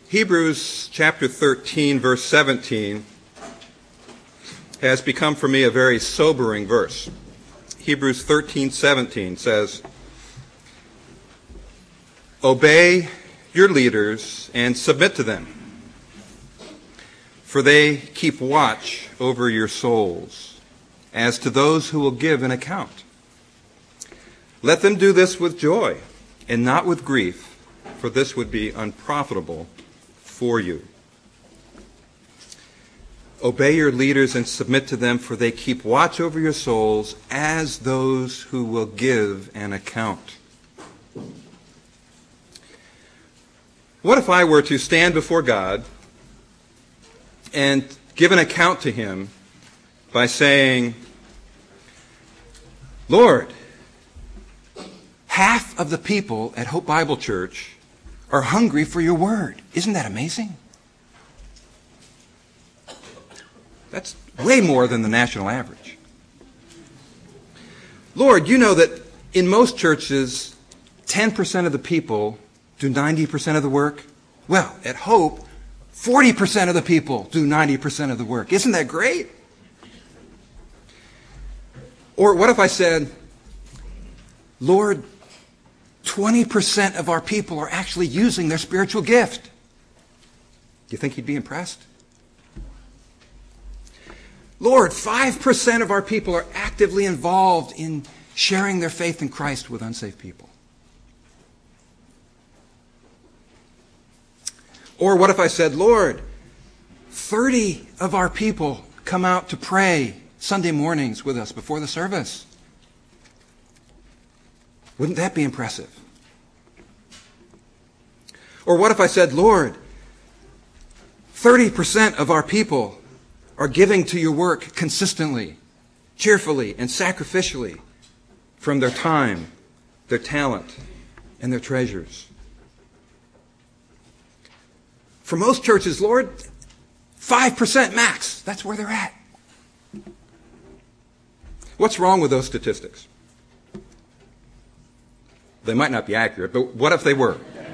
Hebrews chapter 13, verse 17 has become for me a very sobering verse. Hebrews 13:17 says, "Obey your leaders and submit to them, for they keep watch over your souls, as to those who will give an account. Let them do this with joy and not with grief, for this would be unprofitable for you." Obey your leaders and submit to them, for they keep watch over your souls as those who will give an account. What if I were to stand before God and give an account to Him by saying, "Lord, half of the people at Hope Bible Church are hungry for your word. Isn't that amazing?" That's way more than the national average. "Lord, you know that in most churches, 10% of the people do 90% of the work. Well, at Hope, 40% of the people do 90% of the work. Isn't that great?" Or what if I said, "Lord, 20% of our people are actually using their spiritual gift." Do you think He'd be impressed? "Lord, 5% of our people are actively involved in sharing their faith in Christ with unsaved people." Or what if I said, "Lord, 30 of our people come out to pray Sunday mornings with us before the service"? Wouldn't that be impressive? Or what if I said, "Lord, 30% of our people are giving to your work consistently, cheerfully, and sacrificially from their time, their talent, and their treasures"? For most churches, Lord, 5% max. That's where they're at. What's wrong with those statistics? They might not be accurate, but what if they were?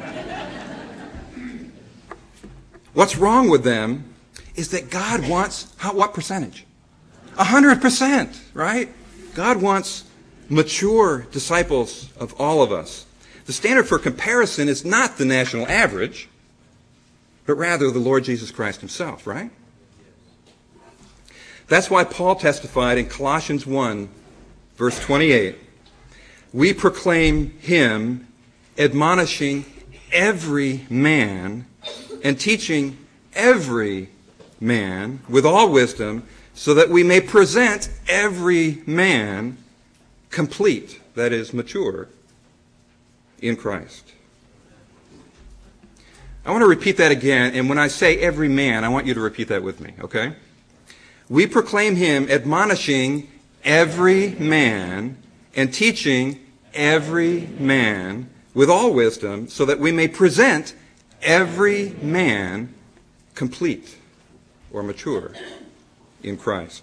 What's wrong with them is that God wants, what percentage? 100%, right? God wants mature disciples of all of us. The standard for comparison is not the national average, but rather the Lord Jesus Christ Himself, right? That's why Paul testified in Colossians 1, verse 28, "We proclaim Him, admonishing every man and teaching every man with all wisdom, so that we may present every man complete," that is, mature, "in Christ." I want to repeat that again, and when I say every man, I want you to repeat that with me, okay? "We proclaim Him, admonishing every man and teaching every man with all wisdom, so that we may present every man complete," or mature, "in Christ."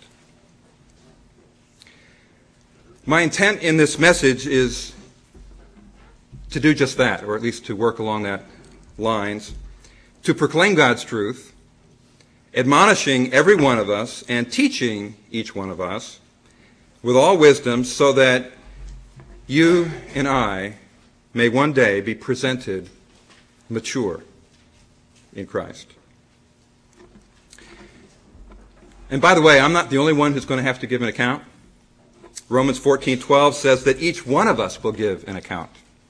My intent in this message is to do just that, or at least to work along that lines, to proclaim God's truth, admonishing every one of us and teaching each one of us with all wisdom, so that you and I may one day be presented mature in Christ. And by the way, I'm not the only one who's going to have to give an account. Romans 14:12 says that each one of us will give an account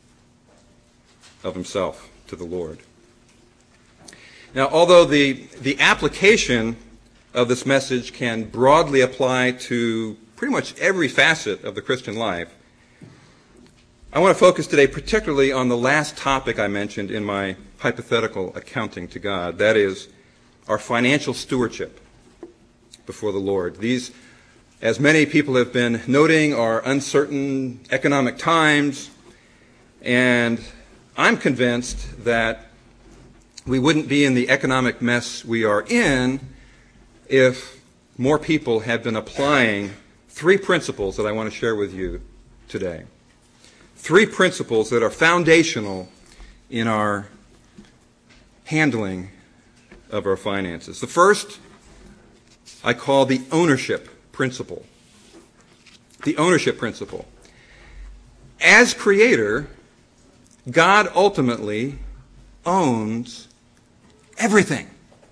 of himself to the Lord. Now, although the application of this message can broadly apply to pretty much every facet of the Christian life, I want to focus today particularly on the last topic I mentioned in my hypothetical accounting to God. That is, our financial stewardship before the Lord. These, as many people have been noting, are uncertain economic times, and I'm convinced that we wouldn't be in the economic mess we are in if more people had been applying three principles that I want to share with you today. Three principles that are foundational in our handling of our finances. The first I call the ownership principle. The ownership principle. As creator, God ultimately owns everything.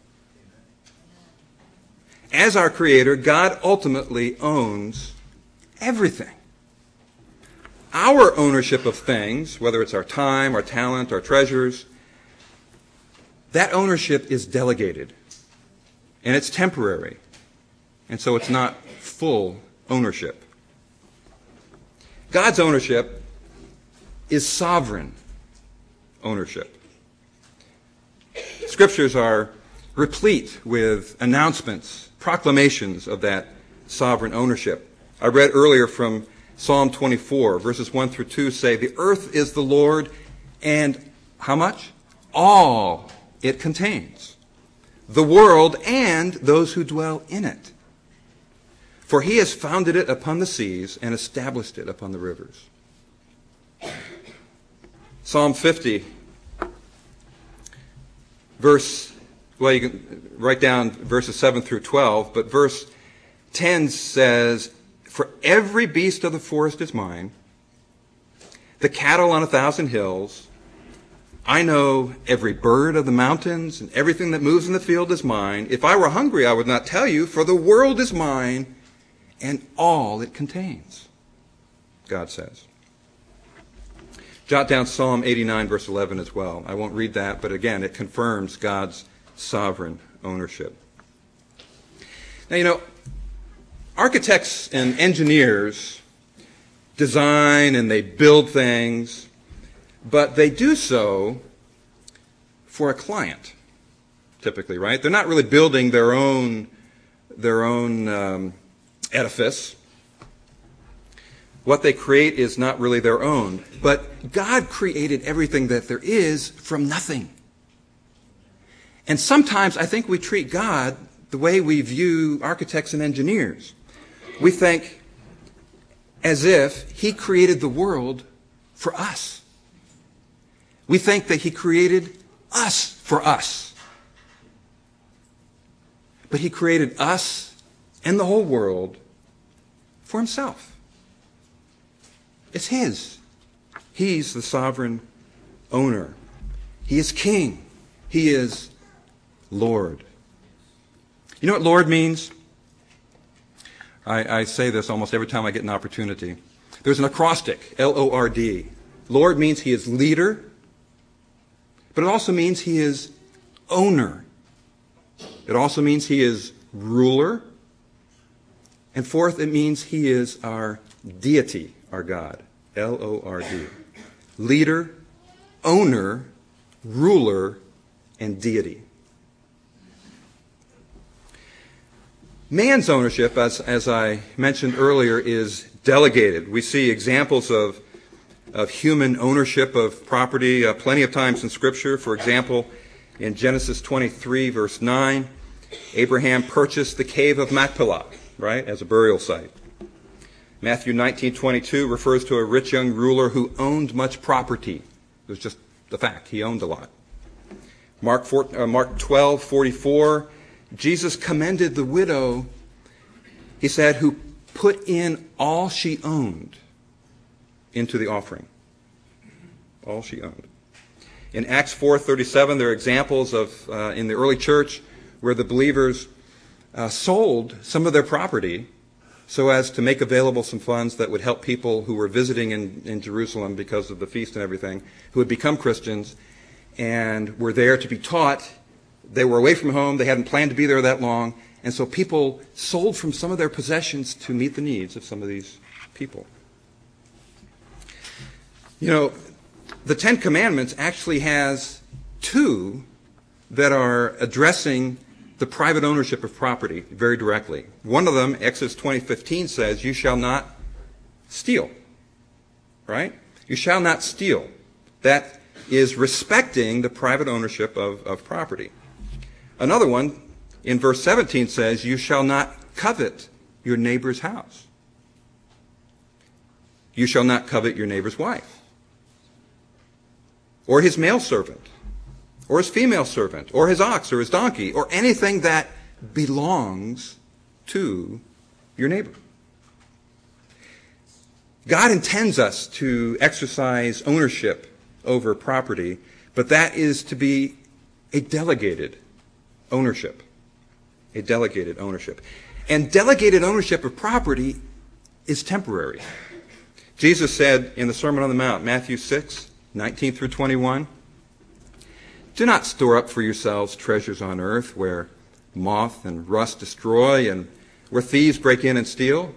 As our creator, God ultimately owns everything. Our ownership of things, whether it's our time, our talent, our treasures, that ownership is delegated. And it's temporary. And so it's not full ownership. God's ownership is sovereign ownership. Scriptures are replete with announcements, proclamations of that sovereign ownership. I read earlier from Psalm 24, verses 1 through 2 say, "The earth is the Lord, and" how much? "All it contains, the world and those who dwell in it. For he has founded it upon the seas and established it upon the rivers." Psalm 50, you can write down verses 7 through 12, but verse 10 says, "For every beast of the forest is mine, the cattle on 1,000 hills. I know every bird of the mountains, and everything that moves in the field is mine. If I were hungry, I would not tell you, for the world is mine, and all it contains," God says. Jot down Psalm 89, verse 11 as well. I won't read that, but again, it confirms God's sovereign ownership. Now, architects and engineers design and they build things, but they do so for a client, typically, right? They're not really building their own edifice. What they create is not really their own. But God created everything that there is from nothing. And sometimes I think we treat God the way we view architects and engineers. We think as if he created the world for us. We think that he created us for us. But he created us and the whole world for himself. It's his. He's the sovereign owner. He is king. He is Lord. You know what Lord means? I say this almost every time I get an opportunity. There's an acrostic, L-O-R-D. Lord means he is leader, but it also means he is owner. It also means he is ruler. And fourth, it means he is our deity, our God. L-O-R-D. Leader, owner, ruler, and deity. Man's ownership, as I mentioned earlier, is delegated. We see examples of human ownership of property plenty of times in Scripture. For example, in Genesis 23, verse 9, Abraham purchased the cave of Machpelah, right, as a burial site. Matthew 19:22 refers to a rich young ruler who owned much property. It was just the fact. He owned a lot. Mark 12:44, Jesus commended the widow, he said, who put in all she owned into the offering. All she owned. In Acts 4:37, there are examples of, in the early church, where the believers sold some of their property so as to make available some funds that would help people who were visiting in Jerusalem because of the feast and everything, who had become Christians and were there to be taught. They were away from home. They hadn't planned to be there that long. And so people sold from some of their possessions to meet the needs of some of these people. You know, the Ten Commandments actually has two that are addressing the private ownership of property very directly. One of them, Exodus 20:15, says, "You shall not steal." Right? You shall not steal. That is respecting the private ownership of property. Another one, in verse 17, says, "You shall not covet your neighbor's house." You shall not covet your neighbor's wife, or his male servant, or his female servant, or his ox, or his donkey, or anything that belongs to your neighbor. God intends us to exercise ownership over property, but that is to be a delegated ownership. A delegated ownership. And delegated ownership of property is temporary. Jesus said in the Sermon on the Mount, Matthew 6:19 through 21, "Do not store up for yourselves treasures on earth where moth and rust destroy and where thieves break in and steal.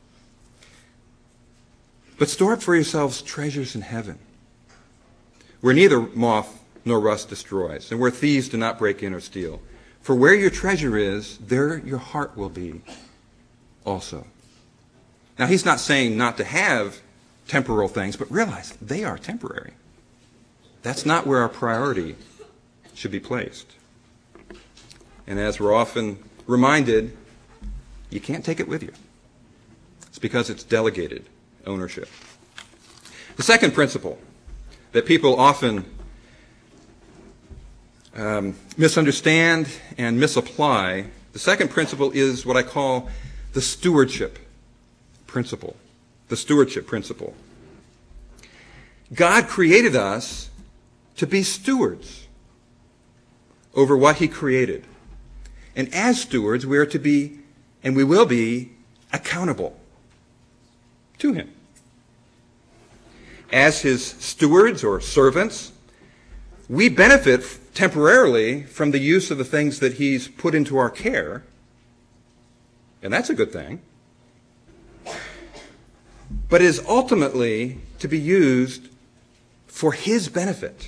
But store up for yourselves treasures in heaven, where neither moth nor rust destroys, and where thieves do not break in or steal. For where your treasure is, there your heart will be also." Now, he's not saying not to have temporal things, but realize they are temporary. That's not where our priority should be placed. And as we're often reminded, you can't take it with you. It's because it's delegated ownership. The second principle that people often misunderstand and misapply, the second principle is what I call the stewardship principle. The stewardship principle. God created us to be stewards over what he created. And as stewards, we are to be, and we will be, accountable to him. As his stewards or servants, we benefit temporarily from the use of the things that he's put into our care, and that's a good thing. But it is ultimately to be used for his benefit.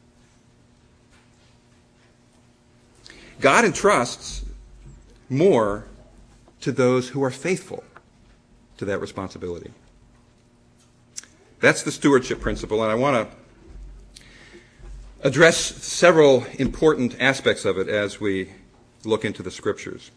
God entrusts more to those who are faithful to that responsibility. That's the stewardship principle, and I want to address several important aspects of it as we look into the Scriptures.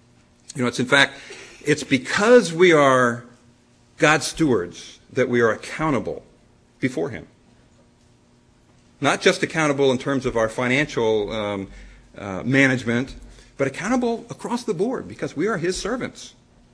It's because we are God's stewards that we are accountable before him. Not just accountable in terms of our financial management, but accountable across the board because we are his servants.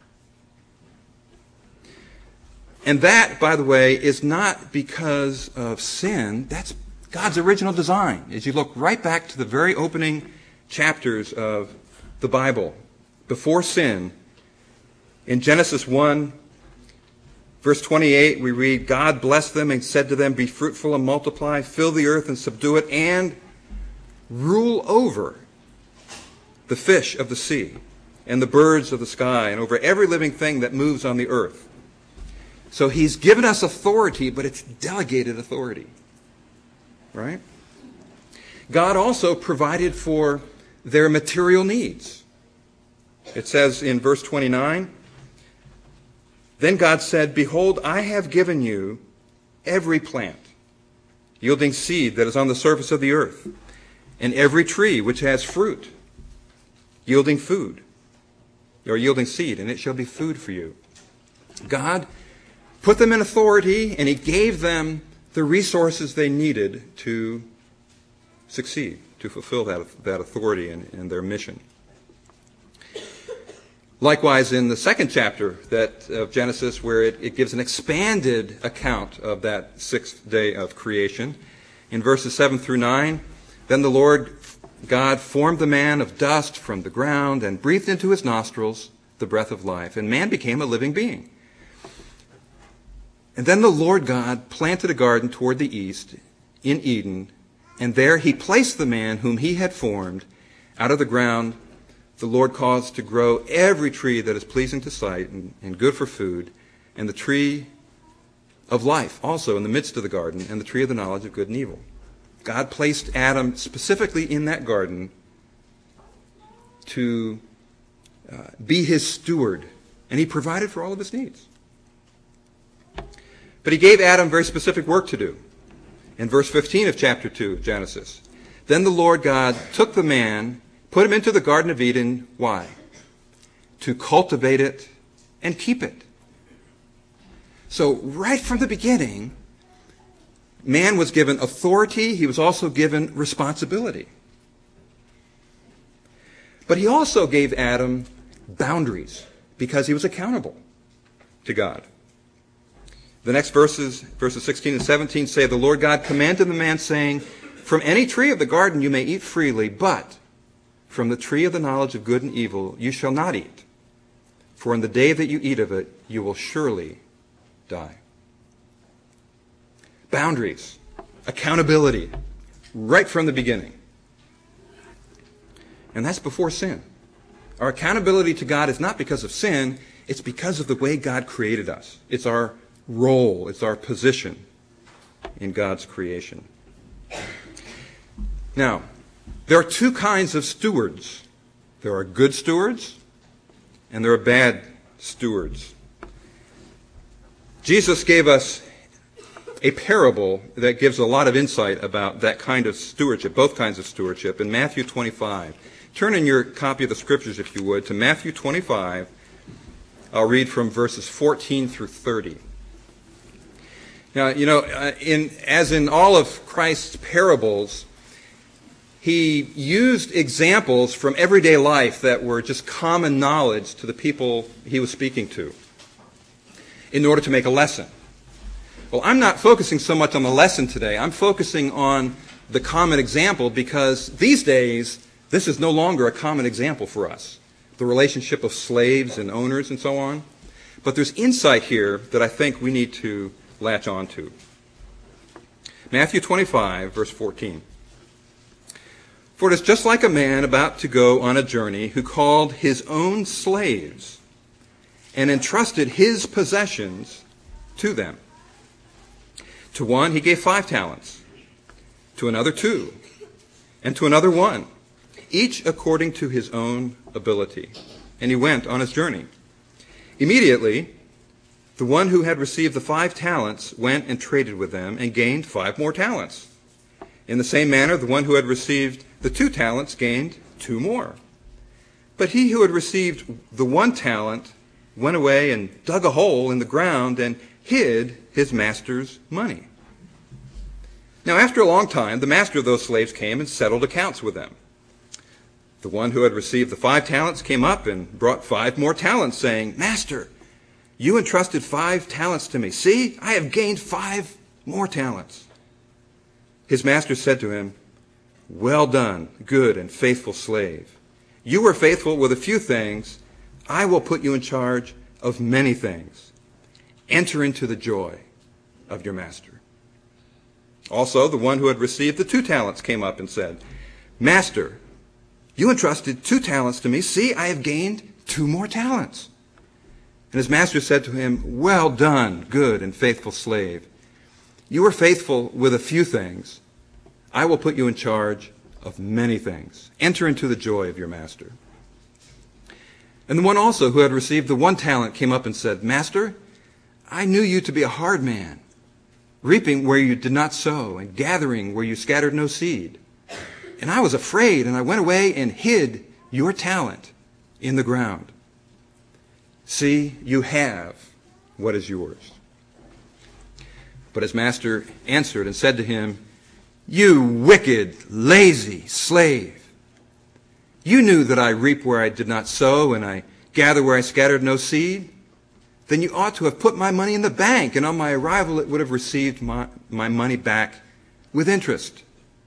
And that, by the way, is not because of sin. That's God's original design. As you look right back to the very opening chapters of the Bible, before sin, in Genesis 1, verse 28, we read, "God blessed them and said to them, 'Be fruitful and multiply, fill the earth and subdue it, and rule over the fish of the sea and the birds of the sky and over every living thing that moves on the earth.'" So he's given us authority, but it's delegated authority. Right? God also provided for their material needs. It says in verse 29, "Then God said, 'Behold, I have given you every plant yielding seed that is on the surface of the earth, and every tree which has fruit yielding food, or yielding seed, and it shall be food for you.'" God put them in authority, and he gave them the resources they needed to succeed, to fulfill that authority and their mission. Likewise, in the second chapter of Genesis, where it gives an expanded account of that sixth day of creation, in verses 7 through 9, "Then the Lord God formed the man of dust from the ground and breathed into his nostrils the breath of life, and man became a living being. And then the Lord God planted a garden toward the east in Eden, and there he placed the man whom he had formed. Out of the ground the Lord caused to grow every tree that is pleasing to sight and good for food, and the tree of life also in the midst of the garden, and the tree of the knowledge of good and evil." God placed Adam specifically in that garden to be his steward, and he provided for all of his needs. But he gave Adam very specific work to do. In verse 15 of chapter 2 of Genesis, "Then the Lord God took the man, put him into the Garden of Eden." Why? "To cultivate it and keep it." So right from the beginning, man was given authority. He was also given responsibility. But he also gave Adam boundaries because he was accountable to God. The next verses 16 and 17 say, "The Lord God commanded the man, saying, From any tree of the garden you may eat freely, but from the tree of the knowledge of good and evil you shall not eat. For in the day that you eat of it, you will surely die." Boundaries, accountability, right from the beginning. And that's before sin. Our accountability to God is not because of sin, it's because of the way God created us. It's our role, it's our position in God's creation. Now, there are two kinds of stewards. There are good stewards and there are bad stewards. Jesus gave us a parable that gives a lot of insight about that kind of stewardship, both kinds of stewardship, in Matthew 25. Turn in your copy of the Scriptures, if you would, to Matthew 25. I'll read from verses 14 through 30. Now, as in all of Christ's parables, he used examples from everyday life that were just common knowledge to the people he was speaking to in order to make a lesson. Well, I'm not focusing so much on the lesson today. I'm focusing on the common example because these days, this is no longer a common example for us. The relationship of slaves and owners and so on. But there's insight here that I think we need to latch on to. Matthew 25, verse 14. "For it is just like a man about to go on a journey who called his own slaves and entrusted his possessions to them. To one he gave 5 talents, to another 2, and to another 1, each according to his own ability. And he went on his journey. Immediately, the one who had received the 5 talents went and traded with them and gained 5 more talents. In the same manner, the one who had received the 2 talents gained 2 more. But he who had received the 1 talent went away and dug a hole in the ground and hid his master's money. Now, after a long time, the master of those slaves came and settled accounts with them. The one who had received the 5 talents came up and brought 5 more talents, saying, 'Master, you entrusted 5 talents to me. See, I have gained 5 more talents.' His master said to him, 'Well done, good and faithful slave. You were faithful with a few things. I will put you in charge of many things. Enter into the joy of your master.' Also, the one who had received the 2 talents came up and said, 'Master, you entrusted 2 talents to me. See, I have gained 2 more talents.' And his master said to him, 'Well done, good and faithful slave. You were faithful with a few things. I will put you in charge of many things. Enter into the joy of your master.' And the one also who had received the 1 talent came up and said, 'Master, I knew you to be a hard man, reaping where you did not sow and gathering where you scattered no seed. And I was afraid, and I went away and hid your talent in the ground. See, you have what is yours.' But his master answered and said to him, 'You wicked, lazy slave. You knew that I reap where I did not sow, and I gather where I scattered no seed. Then you ought to have put my money in the bank, and on my arrival it would have received my money back with interest.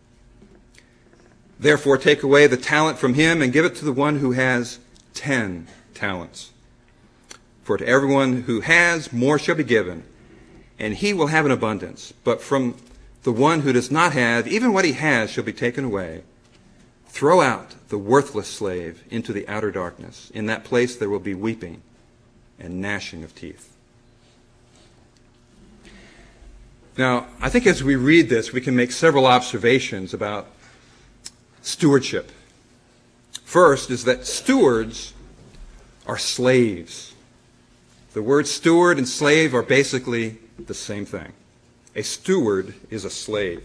Therefore take away the talent from him and give it to the one who has 10 talents. For to everyone who has, more shall be given, and he will have an abundance. But from the one who does not have, even what he has shall be taken away. Throw out the worthless slave into the outer darkness. In that place there will be weeping and gnashing of teeth.'" Now, I think as we read this, we can make several observations about stewardship. First is that stewards are slaves. The words steward and slave are basically the same thing. A steward is a slave.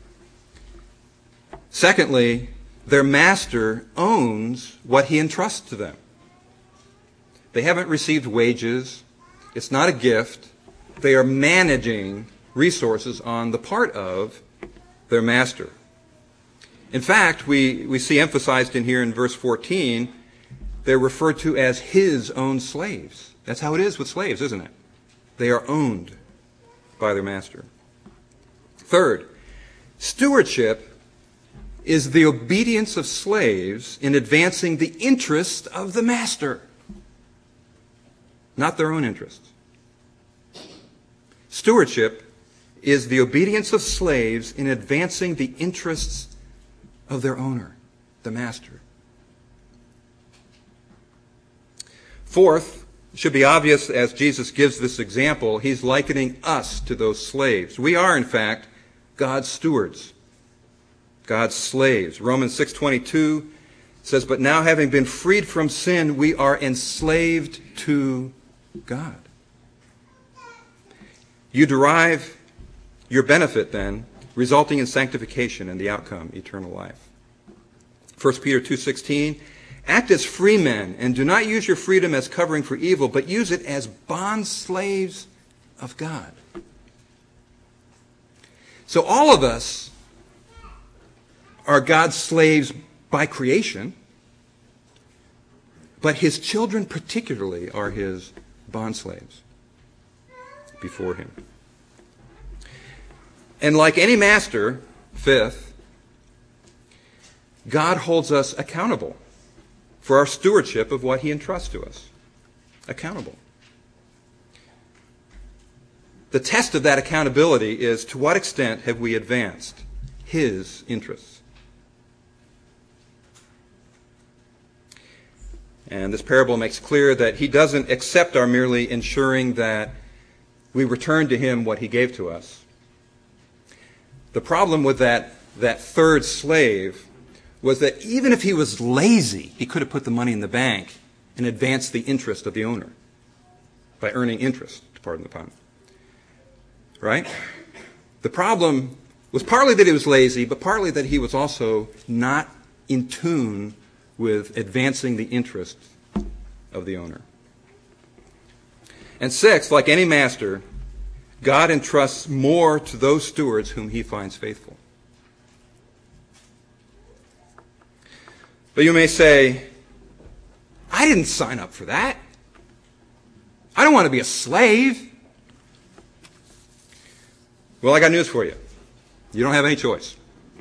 Secondly, their master owns what he entrusts to them. They haven't received wages. It's not a gift. They are managing resources on the part of their master. In fact, we see emphasized in here in verse 14, they're referred to as his own slaves. That's how it is with slaves, isn't it? They are owned by their master. Third, stewardship is the obedience of slaves in advancing the interest of the master, not their own interests. Stewardship is the obedience of slaves in advancing the interests of their owner, the master. Fourth, it should be obvious as Jesus gives this example, he's likening us to those slaves. We are, in fact, God's stewards, God's slaves. Romans 6:22 says, "But now having been freed from sin, we are enslaved to God." You derive your benefit then, resulting in sanctification and the outcome, eternal life. 1 Peter 2:16, "Act as free men, and do not use your freedom as covering for evil, but use it as bond slaves of God." So all of us are God's slaves by creation, but his children particularly are his bond slaves before him. And like any master, fifth, God holds us accountable for our stewardship of what he entrusts to us. Accountable. The test of that accountability is to what extent have we advanced his interests. And this parable makes clear that he doesn't accept our merely ensuring that we return to him what he gave to us. The problem with that third slave was that even if he was lazy, he could have put the money in the bank and advanced the interest of the owner by earning interest, to pardon the pun. Right? The problem was partly that he was lazy, but partly that he was also not in tune with advancing the interest of the owner. And sixth, like any master, God entrusts more to those stewards whom he finds faithful. But you may say, I didn't sign up for that. I don't want to be a slave. Well, I got news for you. You don't have any choice.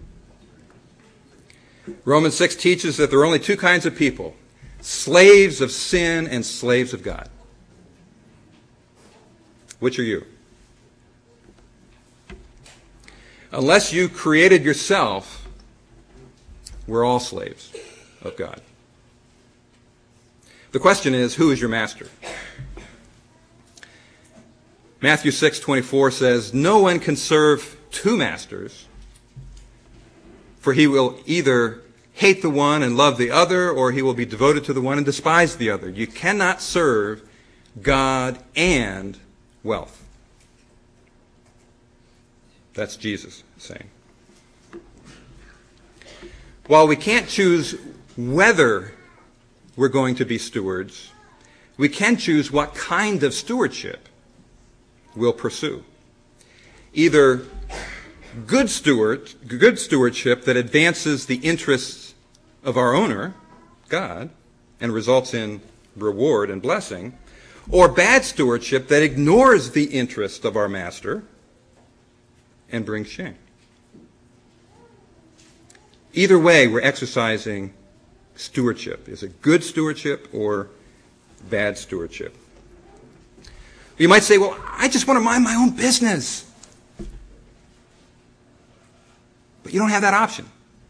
Romans 6 teaches that there are only two kinds of people, slaves of sin and slaves of God. Which are you? Unless you created yourself, we're all slaves of God. The question is, who is your master? Matthew 6:24 says, "No one can serve two masters, for he will either hate the one and love the other, or he will be devoted to the one and despise the other. You cannot serve God and wealth." That's Jesus saying. While we can't choose whether we're going to be stewards, we can choose what kind of stewardship we'll pursue. Either good stewardship that advances the interests of our owner, God, and results in reward and blessing, or bad stewardship that ignores the interest of our master and brings shame. Either way, we're exercising stewardship. Is it good stewardship or bad stewardship? You might say, well, I just want to mind my own business. But you don't have that option.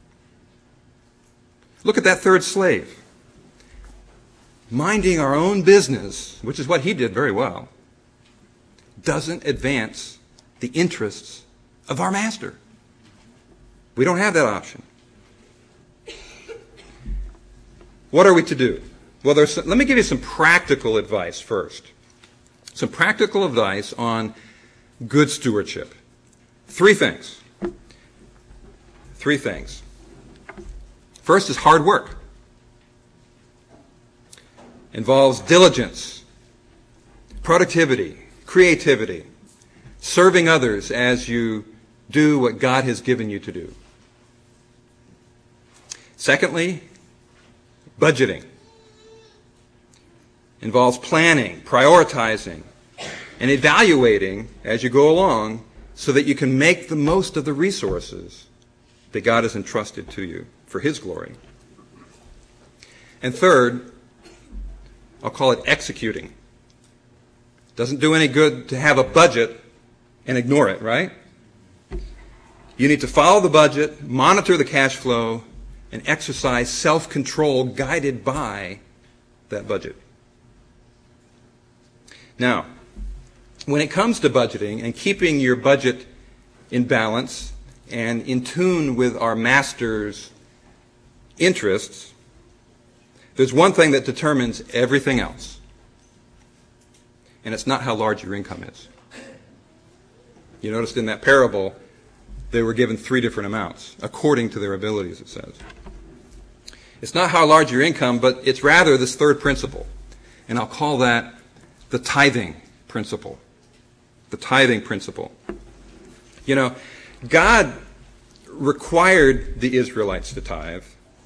Look at that third slave. Minding our own business, which is what he did very well, doesn't advance the interests of our master. We don't have that option. What are we to do? Well, let me give you some practical advice first. Some practical advice on good stewardship. Three things. First is hard work. Involves diligence, productivity, creativity, serving others as you do what God has given you to do. Secondly, budgeting involves planning, prioritizing, and evaluating as you go along so that you can make the most of the resources that God has entrusted to you for His glory. And third, I'll call it executing. Doesn't do any good to have a budget and ignore it, right? You need to follow the budget, monitor the cash flow, and exercise self-control guided by that budget. Now, when it comes to budgeting and keeping your budget in balance and in tune with our Master's interests, there's one thing that determines everything else. And it's not how large your income is. You noticed in that parable, they were given 3 different amounts, according to their abilities, it says. It's not how large your income, but it's rather this third principle. And I'll call that the tithing principle. The tithing principle. You know, God required the Israelites to tithe.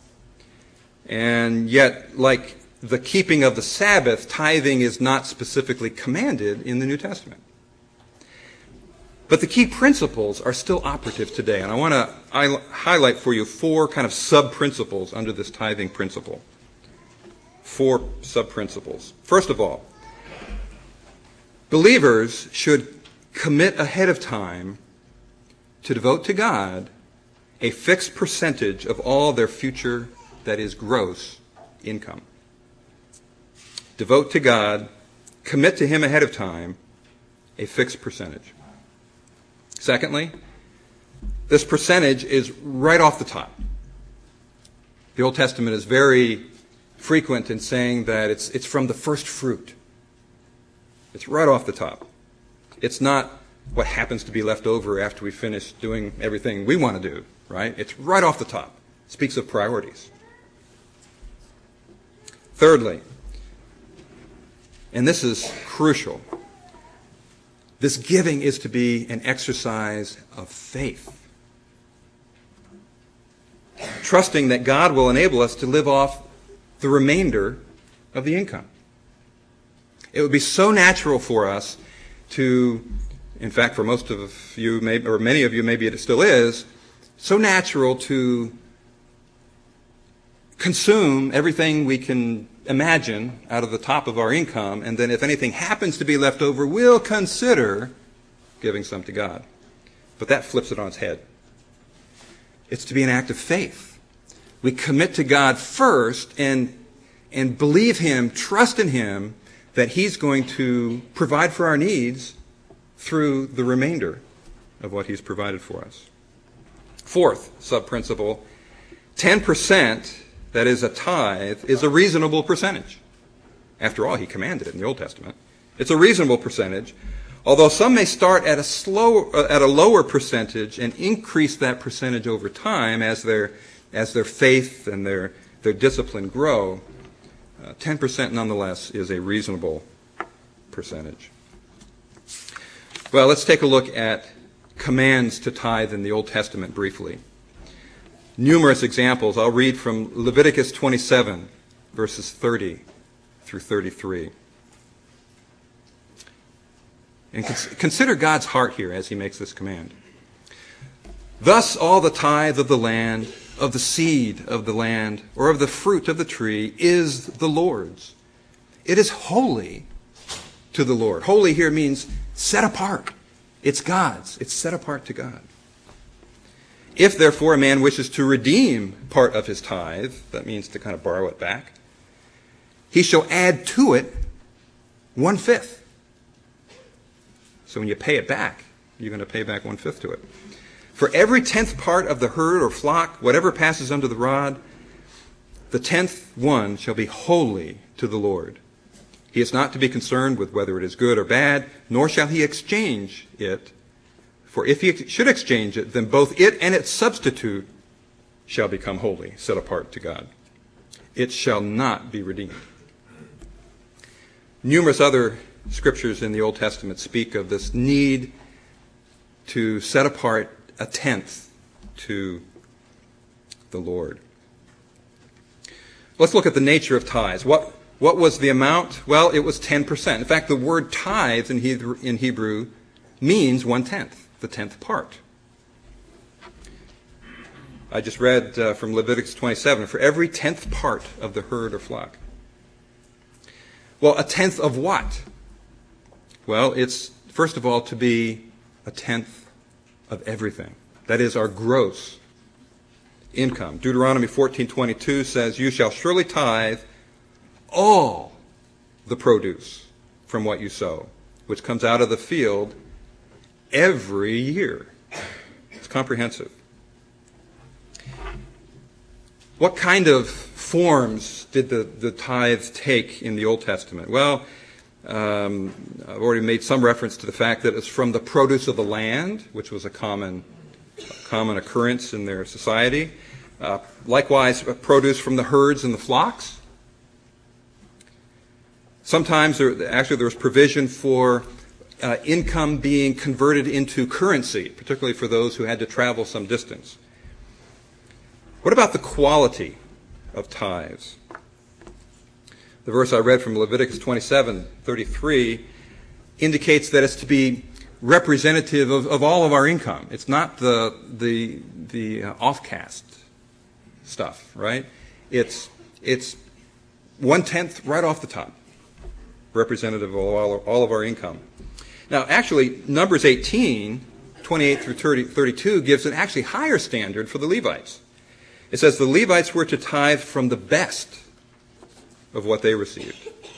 And yet, like the keeping of the Sabbath, tithing is not specifically commanded in the New Testament. But the key principles are still operative today. And I want to highlight for you 4 kind of sub-principles under this tithing principle. 4 sub-principles. First of all, believers should commit ahead of time to devote to God a fixed percentage of all their future, that is, gross income. Devote to God, commit to Him ahead of time, a fixed percentage. Secondly, this percentage is right off the top. The Old Testament is very frequent in saying that it's from the first fruit. It's right off the top. It's not what happens to be left over after we finish doing everything we want to do, right? It's right off the top. It speaks of priorities. Thirdly, and this is crucial, this giving is to be an exercise of faith. Trusting that God will enable us to live off the remainder of the income. It would be so natural for us to, in fact, for most of you, or many of you, maybe it still is, so natural to consume everything we can imagine out of the top of our income, and then if anything happens to be left over, we'll consider giving some to God. But that flips it on its head. It's to be an act of faith. We commit to God first and believe Him, trust in Him, that He's going to provide for our needs through the remainder of what He's provided for us. Fourth sub-principle, 10%, that is a tithe, is a reasonable percentage. After all, He commanded it in the Old Testament. It's a reasonable percentage, although some may start at a lower percentage and increase that percentage over time as their faith and their discipline grow. 10% nonetheless is a reasonable percentage. Well, let's take a look at commands to tithe in the Old Testament briefly. Numerous examples. I'll read from Leviticus 27, verses 30 through 33. And consider God's heart here as He makes this command. Thus all the tithe of the land, of the seed of the land, or of the fruit of the tree is the Lord's. It is holy to the Lord. Holy here means set apart. It's God's. It's set apart to God. If, therefore, a man wishes to redeem part of his tithe, that means to kind of borrow it back, he shall add to it 1/5. So when you pay it back, you're going to pay back 1/5 to it. For every 10th part of the herd or flock, whatever passes under the rod, the 10th one shall be holy to the Lord. He is not to be concerned with whether it is good or bad, nor shall he exchange it. For if he should exchange it, then both it and its substitute shall become holy, set apart to God. It shall not be redeemed. Numerous other scriptures in the Old Testament speak of this need to set apart a tenth to the Lord. Let's look at the nature of tithes. What was the amount? Well, it was 10%. In fact, the word tithe in Hebrew means 1/10, the 10th part. I just read from Leviticus 27, for every 10th part of the herd or flock. Well, a tenth of what? Well, it's, first of all, to be a tenth of everything. That is our gross income. Deuteronomy 14:22 says, you shall surely tithe all the produce from what you sow, which comes out of the field every year. It's comprehensive. What kind of forms did the tithes take in the Old Testament? Well, I've already made some reference to the fact that it's from the produce of the land, which was a common occurrence in their society. Likewise, produce from the herds and the flocks. Sometimes there was provision for income being converted into currency, particularly for those who had to travel some distance. What about the quality of tithes? The verse I read from Leviticus 27:33 indicates that it's to be representative of all of our income. It's not the off-cast stuff, right? It's 1/10 right off the top, representative of all of our income. Now, actually, Numbers 18:28 through 32 gives an actually higher standard for the Levites. It says the Levites were to tithe from the best of what they received.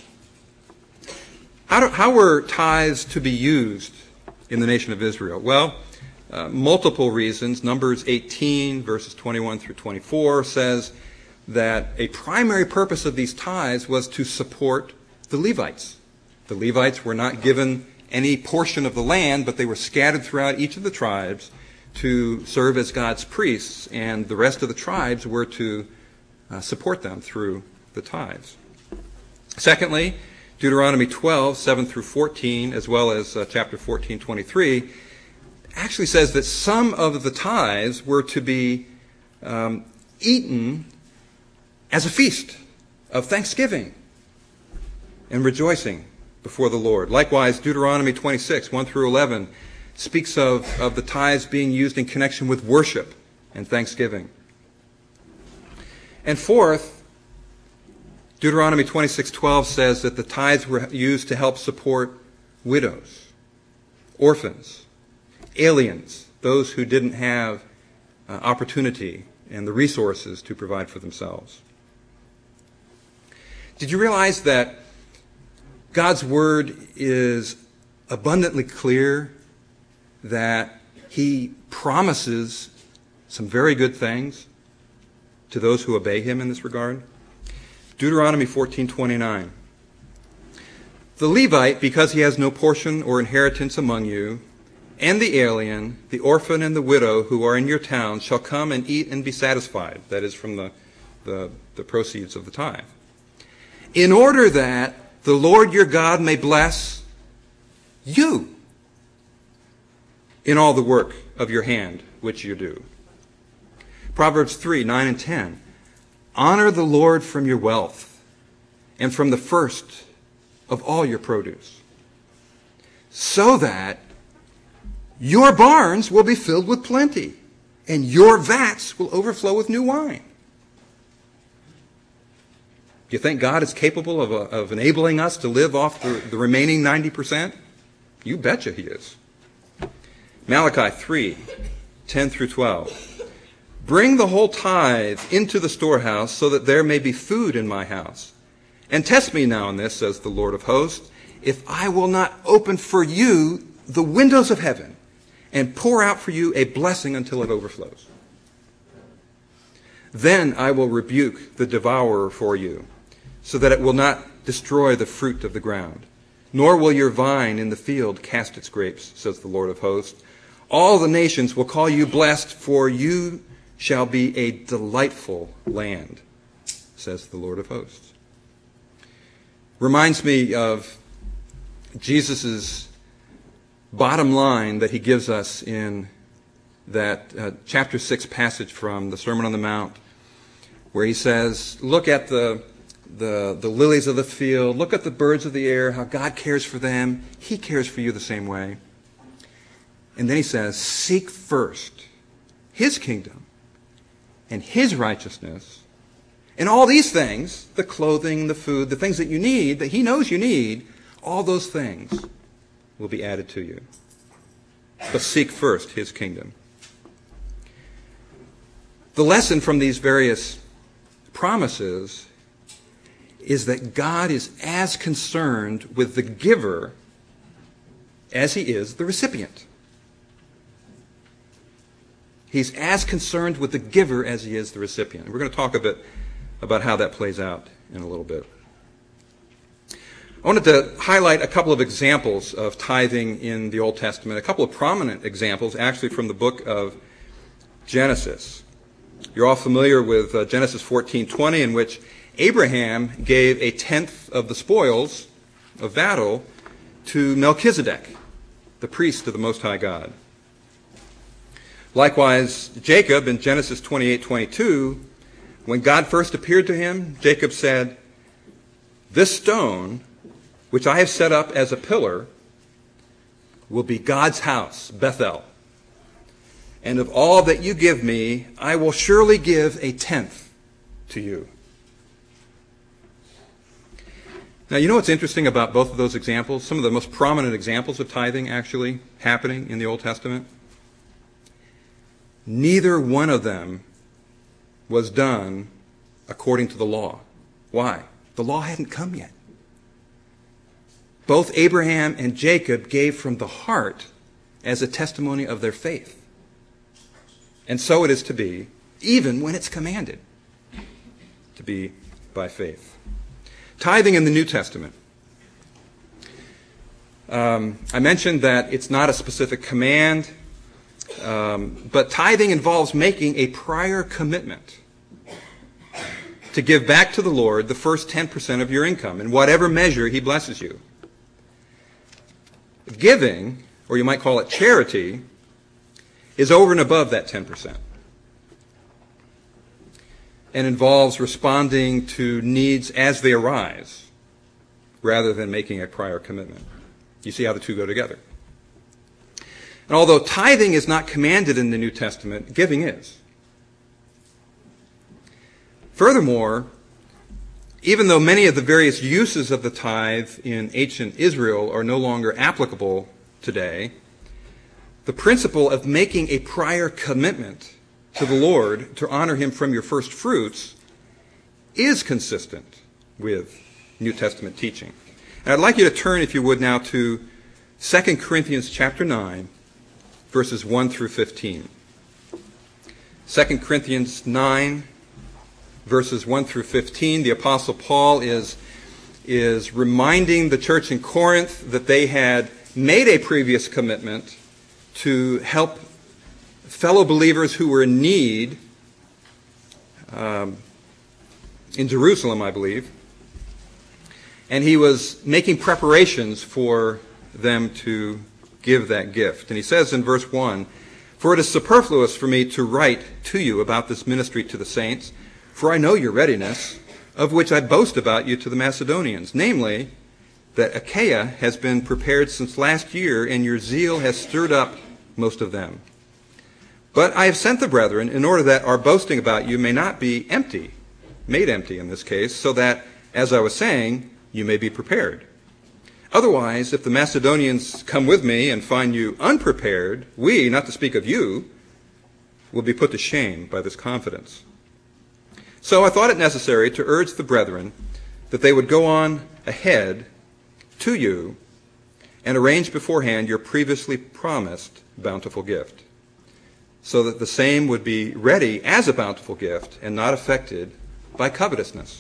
How were tithes to be used in the nation of Israel? Well, multiple reasons. Numbers 18, verses 21 through 24 says that a primary purpose of these tithes was to support the Levites. The Levites were not given any portion of the land, but they were scattered throughout each of the tribes to serve as God's priests, and the rest of the tribes were to support them through the tithes. Secondly, Deuteronomy 12:7 through 14, as well as chapter 14:23, actually says that some of the tithes were to be eaten as a feast of thanksgiving and rejoicing before the Lord. Likewise, Deuteronomy 26:1 through 11, speaks of the tithes being used in connection with worship and thanksgiving. And fourth, Deuteronomy 26:12 says that the tithes were used to help support widows, orphans, aliens, those who didn't have opportunity and the resources to provide for themselves. Did you realize that God's Word is abundantly clear that He promises some very good things to those who obey Him in this regard? Deuteronomy 14:29. The Levite, because he has no portion or inheritance among you, and the alien, the orphan, and the widow who are in your town shall come and eat and be satisfied. That is from the proceeds of the tithe. In order that the Lord your God may bless you in all the work of your hand which you do. Proverbs 3:9 and 10. Honor the Lord from your wealth and from the first of all your produce, so that your barns will be filled with plenty, and your vats will overflow with new wine. Do you think God is capable of enabling us to live off the remaining 90%? You betcha He is. Malachi 3:10 through 12. Bring the whole tithe into the storehouse, so that there may be food in my house. And test me now in this, says the Lord of hosts, if I will not open for you the windows of heaven and pour out for you a blessing until it overflows. Then I will rebuke the devourer for you, so that it will not destroy the fruit of the ground, nor will your vine in the field cast its grapes, says the Lord of hosts. All the nations will call you blessed, for you shall be a delightful land, says the Lord of hosts. Reminds me of Jesus' bottom line that he gives us in that chapter 6 passage from the Sermon on the Mount, where he says, look at the lilies of the field, look at the birds of the air, how God cares for them. He cares for you the same way. And then he says, seek first his kingdom and his righteousness, and all these things, the clothing, the food, the things that you need, that he knows you need, all those things will be added to you. But seek first his kingdom. The lesson from these various promises is that God is as concerned with the giver as he is the recipient. He's as concerned with the giver as he is the recipient. We're going to talk a bit about how that plays out in a little bit. I wanted to highlight a couple of examples of tithing in the Old Testament, a couple of prominent examples actually from the book of Genesis. You're all familiar with Genesis 14:20, in which Abraham gave a tenth of the spoils of battle to Melchizedek, the priest of the Most High God. Likewise, Jacob in Genesis 28:22, when God first appeared to him, Jacob said, "This stone, which I have set up as a pillar, will be God's house, Bethel. And of all that you give me, I will surely give a tenth to you." Now, you know what's interesting about both of those examples? Some of the most prominent examples of tithing actually happening in the Old Testament. Neither one of them was done according to the law. Why? The law hadn't come yet. Both Abraham and Jacob gave from the heart as a testimony of their faith. And so it is to be, even when it's commanded, to be by faith. Tithing in the New Testament. I mentioned that it's not a specific command, but tithing involves making a prior commitment to give back to the Lord the first 10% of your income in whatever measure he blesses you. Giving, or you might call it charity, is over and above that 10% and involves responding to needs as they arise rather than making a prior commitment. You see how the two go together. And although tithing is not commanded in the New Testament, giving is. Furthermore, even though many of the various uses of the tithe in ancient Israel are no longer applicable today, the principle of making a prior commitment to the Lord to honor him from your first fruits is consistent with New Testament teaching. And I'd like you to turn, if you would, now to 2 Corinthians chapter 9, verses 1 through 15. 2 Corinthians 9, verses 1 through 15, the Apostle Paul is reminding the church in Corinth that they had made a previous commitment to help fellow believers who were in need in Jerusalem, I believe. And he was making preparations for them to give that gift. And he says in verse 1, "For it is superfluous for me to write to you about this ministry to the saints, for I know your readiness, of which I boast about you to the Macedonians, namely, that Achaia has been prepared since last year, and your zeal has stirred up most of them. But I have sent the brethren in order that our boasting about you may not be empty, made empty in this case, so that, as I was saying, you may be prepared. Otherwise, if the Macedonians come with me and find you unprepared, we, not to speak of you, will be put to shame by this confidence. So I thought it necessary to urge the brethren that they would go on ahead to you and arrange beforehand your previously promised bountiful gift, so that the same would be ready as a bountiful gift and not affected by covetousness.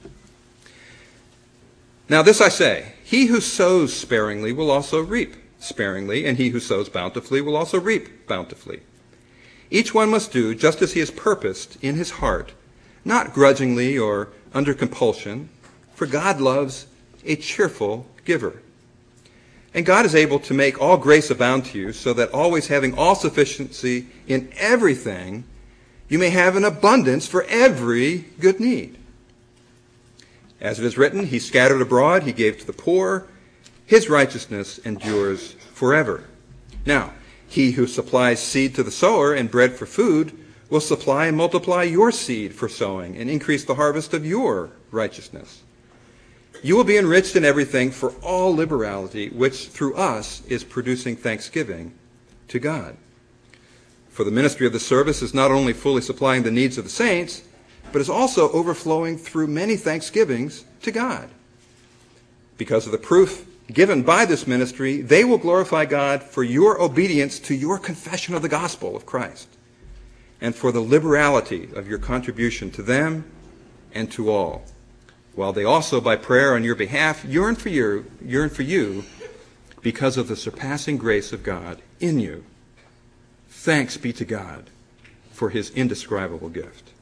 Now this I say, he who sows sparingly will also reap sparingly, and he who sows bountifully will also reap bountifully. Each one must do just as he has purposed in his heart, not grudgingly or under compulsion, for God loves a cheerful giver. And God is able to make all grace abound to you, so that always having all sufficiency in everything, you may have an abundance for every good need. As it is written, he scattered abroad, he gave to the poor, his righteousness endures forever. Now, he who supplies seed to the sower and bread for food will supply and multiply your seed for sowing and increase the harvest of your righteousness. You will be enriched in everything for all liberality, which through us is producing thanksgiving to God. For the ministry of the service is not only fully supplying the needs of the saints, but is also overflowing through many thanksgivings to God. Because of the proof given by this ministry, they will glorify God for your obedience to your confession of the gospel of Christ, and for the liberality of your contribution to them and to all, while they also, by prayer on your behalf, yearn for you because of the surpassing grace of God in you. Thanks be to God for his indescribable gift.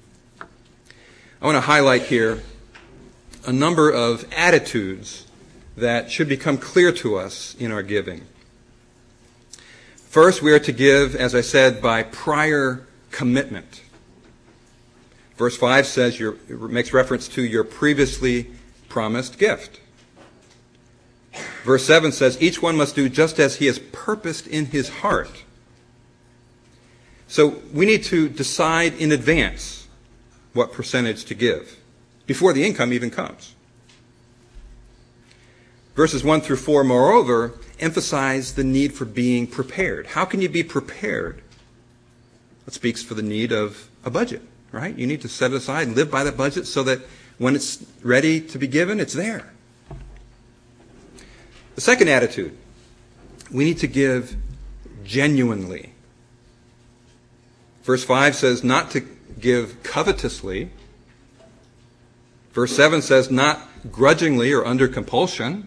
I want to highlight here a number of attitudes that should become clear to us in our giving. First, we are to give, as I said, by prior commitment. Verse 5 says, it makes reference to your previously promised gift. Verse 7 says, each one must do just as he has purposed in his heart. So we need to decide in advance what percentage to give before the income even comes. Verses 1 through 4, moreover, emphasize the need for being prepared. How can you be prepared? That speaks for the need of a budget, right? You need to set it aside and live by that budget so that when it's ready to be given, it's there. The second attitude, we need to give genuinely. Verse 5 says not to give covetously. Verse 7 says not grudgingly or under compulsion.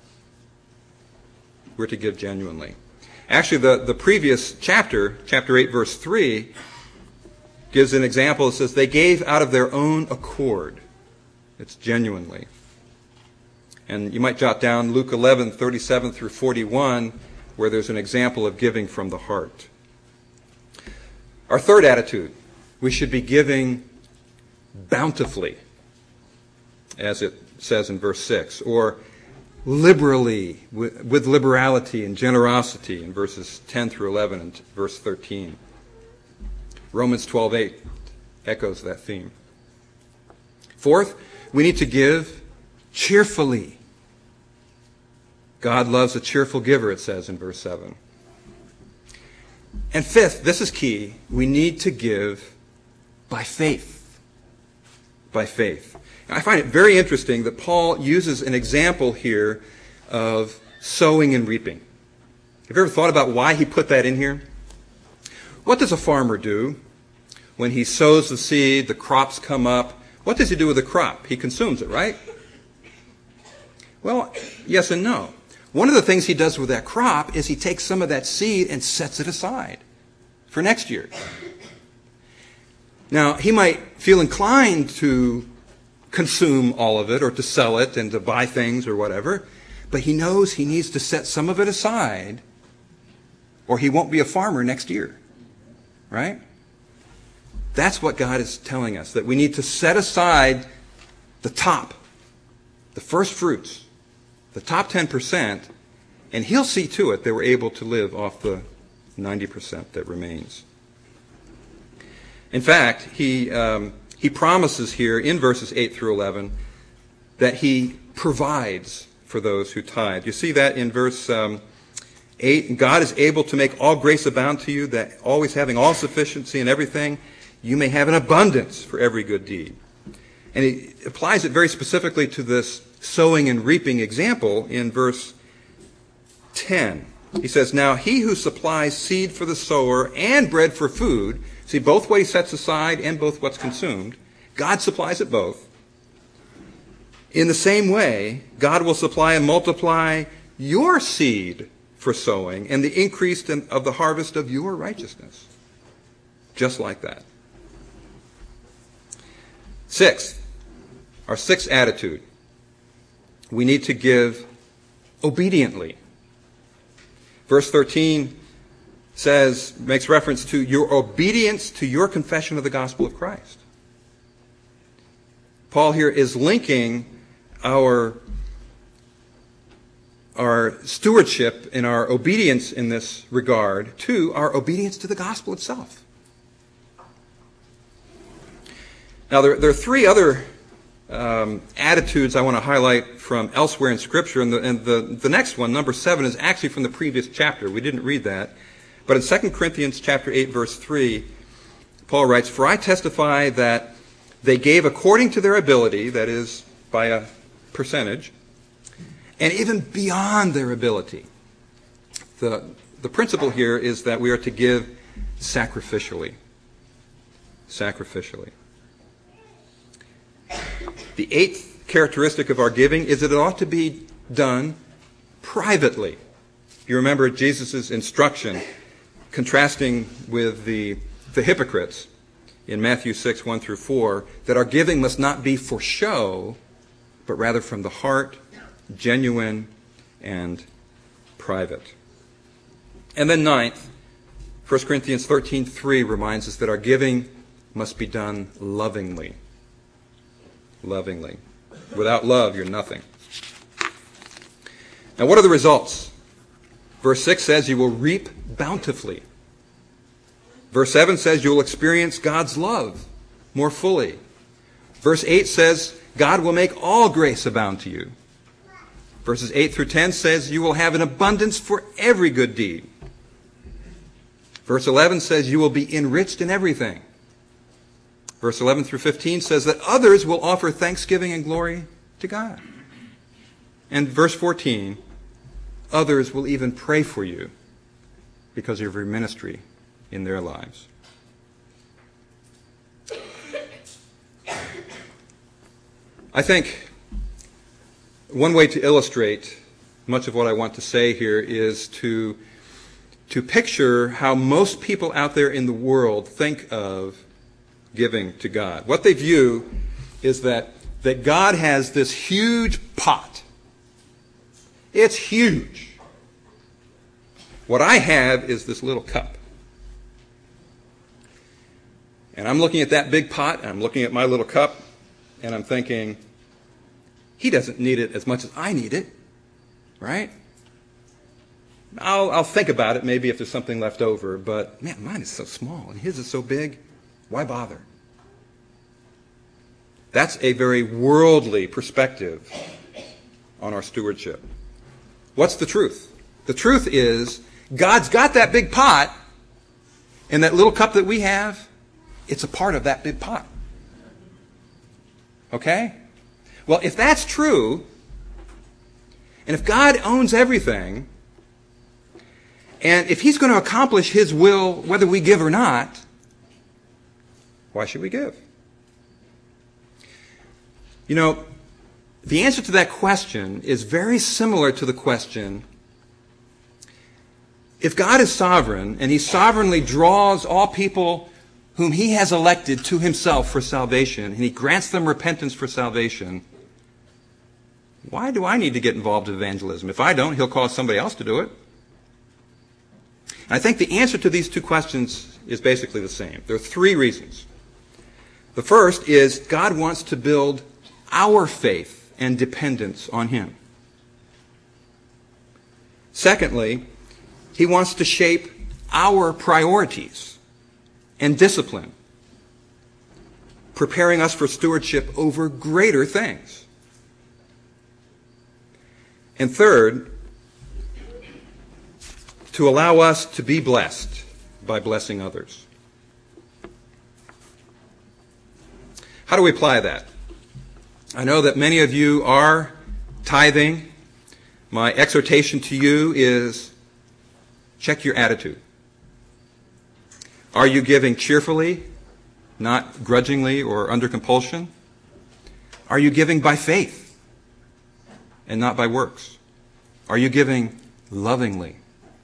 We're to give genuinely. Actually, the previous chapter, chapter 8, verse 3, gives an example. It says they gave out of their own accord. It's genuinely. And you might jot down Luke 11, 37 through 41, where there's an example of giving from the heart. Our third attitude, we should be giving bountifully, as it says in verse 6, or liberally, with liberality and generosity in verses 10 through 11 and verse 13. Romans 12:8 echoes that theme. Fourth, we need to give cheerfully. God loves a cheerful giver, it says in verse 7. And fifth, this is key, we need to give by faith. By faith. I find it very interesting that Paul uses an example here of sowing and reaping. Have you ever thought about why he put that in here? What does a farmer do when he sows the seed, the crops come up? What does he do with the crop? He consumes it, right? Well, yes and no. One of the things he does with that crop is he takes some of that seed and sets it aside for next year. Now, he might feel inclined to consume all of it or to sell it and to buy things or whatever, but he knows he needs to set some of it aside or he won't be a farmer next year. Right? That's what God is telling us, that we need to set aside the top, the first fruits, the top 10%, and he'll see to it that we're able to live off the 90% that remains. In fact, he promises here in verses 8 through 11 that he provides for those who tithe. You see that in verse 8, God is able to make all grace abound to you, that always having all sufficiency in everything, you may have an abundance for every good deed. And he applies it very specifically to this sowing and reaping example in verse 10. He says, now he who supplies seed for the sower and bread for food, see both what he sets aside and both what's consumed, God supplies it both. In the same way, God will supply and multiply your seed for sowing and the increase of the harvest of your righteousness. Just like that. Sixth, our sixth attitude. We need to give obediently. Verse 13 makes reference to your obedience to your confession of the gospel of Christ. Paul here is linking our stewardship and our obedience in this regard to our obedience to the gospel itself. Now, there are three other attitudes I want to highlight from elsewhere in Scripture, and the next one, number 7, is actually from the previous chapter. We didn't read that. But in 2 Corinthians chapter 8, verse 3, Paul writes, "For I testify that they gave according to their ability," that is, by a percentage, "and even beyond their ability." The principle here is that we are to give sacrificially. Sacrificially. The eighth characteristic of our giving is that it ought to be done privately. You remember Jesus' instruction contrasting with the hypocrites in Matthew 6, 1 through 4, that our giving must not be for show, but rather from the heart, genuine and private. And then ninth, 1 Corinthians 13:3 reminds us that our giving must be done lovingly. Lovingly. Without love, you're nothing. Now, what are the results? Verse 6 says you will reap bountifully. Verse 7 says you will experience God's love more fully. Verse 8 says God will make all grace abound to you. Verses 8 through 10 says you will have an abundance for every good deed. Verse 11 says you will be enriched in everything. Verse 11 through 15 says that others will offer thanksgiving and glory to God. And verse 14, others will even pray for you because of your ministry in their lives. I think one way to illustrate much of what I want to say here is to picture how most people out there in the world think of giving to God. What they view is that God has this huge pot. It's huge. What I have is this little cup. And I'm looking at that big pot, and I'm looking at my little cup, and I'm thinking, he doesn't need it as much as I need it, right? I'll think about it maybe if there's something left over, but man, mine is so small, and his is so big. Why bother? That's a very worldly perspective on our stewardship. What's the truth? The truth is, God's got that big pot, and that little cup that we have, it's a part of that big pot. Okay? Well, if that's true, and if God owns everything, and if He's going to accomplish His will whether we give or not, why should we give? You know, the answer to that question is very similar to the question, if God is sovereign and He sovereignly draws all people whom He has elected to Himself for salvation, and He grants them repentance for salvation, why do I need to get involved in evangelism? If I don't, He'll cause somebody else to do it. And I think the answer to these two questions is basically the same. There are three reasons. The first is God wants to build our faith and dependence on Him. Secondly, He wants to shape our priorities and discipline, preparing us for stewardship over greater things. And third, to allow us to be blessed by blessing others. How do we apply that? I know that many of you are tithing. My exhortation to you is check your attitude. Are you giving cheerfully, not grudgingly or under compulsion? Are you giving by faith and not by works? Are you giving lovingly?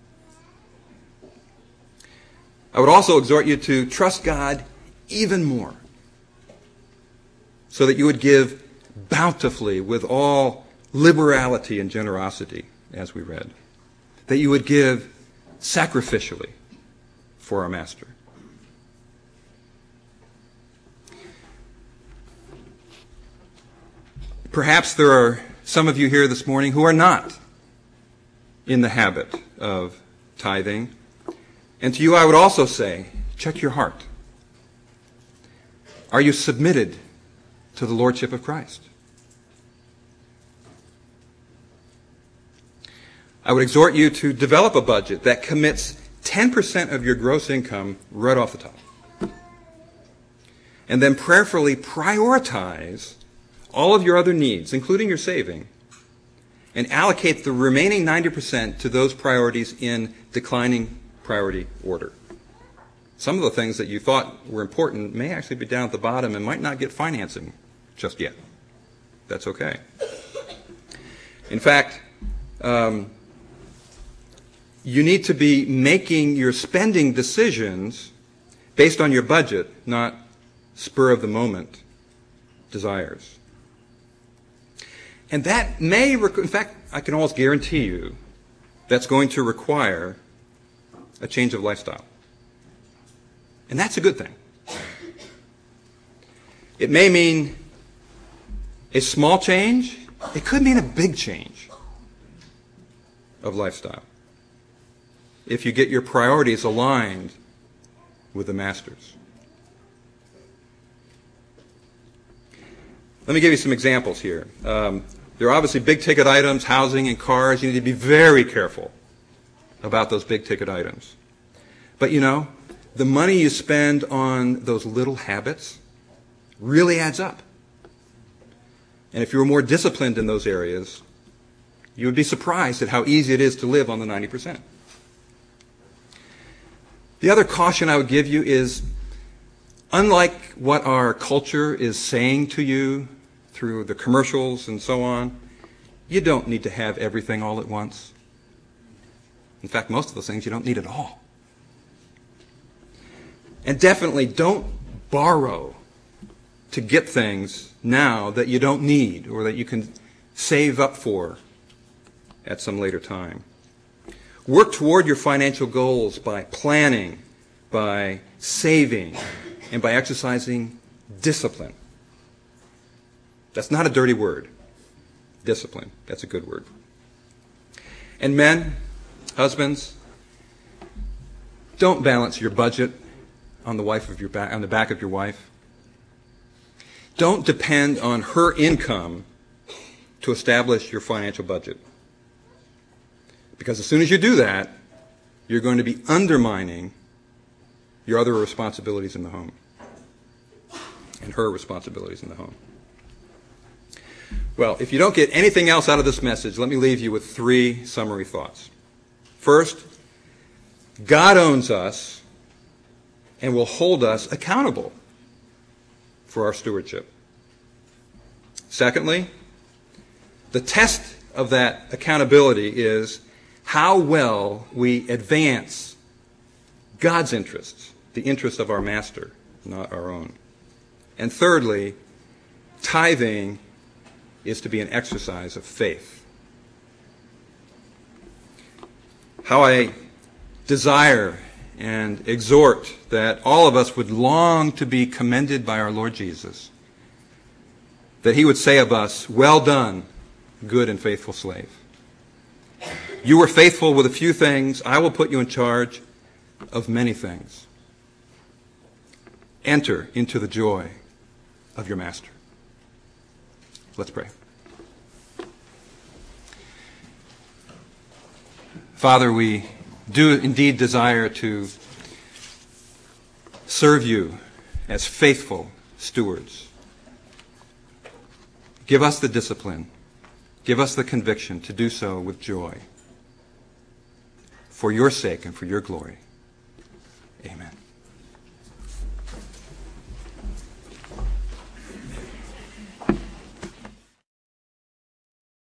I would also exhort you to trust God even more, so that you would give bountifully with all liberality and generosity, as we read. that you would give sacrificially for our Master. Perhaps there are some of you here this morning who are not in the habit of tithing. And to you I would also say, check your heart. Are you submitted to the Lordship of Christ? I would exhort you to develop a budget that commits 10% of your gross income right off the top. And then prayerfully prioritize all of your other needs, including your saving, and allocate the remaining 90% to those priorities in declining priority order. Some of the things that you thought were important may actually be down at the bottom and might not get financing just yet. That's okay. In fact, you need to be making your spending decisions based on your budget, not spur-of-the-moment desires. And that may, in fact, I can almost guarantee you, that's going to require a change of lifestyle. And that's a good thing. It may mean a small change. It could mean a big change of lifestyle if you get your priorities aligned with the Master's. Let me give you some examples here. There are obviously big-ticket items, housing and cars. You need to be very careful about those big-ticket items. But you know, the money you spend on those little habits really adds up. And if you were more disciplined in those areas, you would be surprised at how easy it is to live on the 90%. The other caution I would give you is, unlike what our culture is saying to you through the commercials and so on, you don't need to have everything all at once. In fact, most of those things you don't need at all. And definitely don't borrow to get things now that you don't need or that you can save up for at some later time. Work toward your financial goals by planning, by saving, and by exercising discipline. That's not a dirty word. Discipline. That's a good word. And men, husbands, don't balance your budget on the back of your wife. Don't depend on her income to establish your financial budget. Because as soon as you do that, you're going to be undermining your other responsibilities in the home and her responsibilities in the home. Well, if you don't get anything else out of this message, let me leave you with 3 summary thoughts. First, God owns us and will hold us accountable for our stewardship. Secondly, the test of that accountability is how well we advance God's interests, the interests of our Master, not our own. And thirdly, tithing is to be an exercise of faith. How I desire and exhort that all of us would long to be commended by our Lord Jesus, that he would say of us, "Well done, good and faithful slave. You were faithful with a few things. I will put you in charge of many things. Enter into the joy of your Master." Let's pray. Father, we do indeed desire to serve you as faithful stewards. Give us the discipline. Give us the conviction to do so with joy. For your sake and for your glory.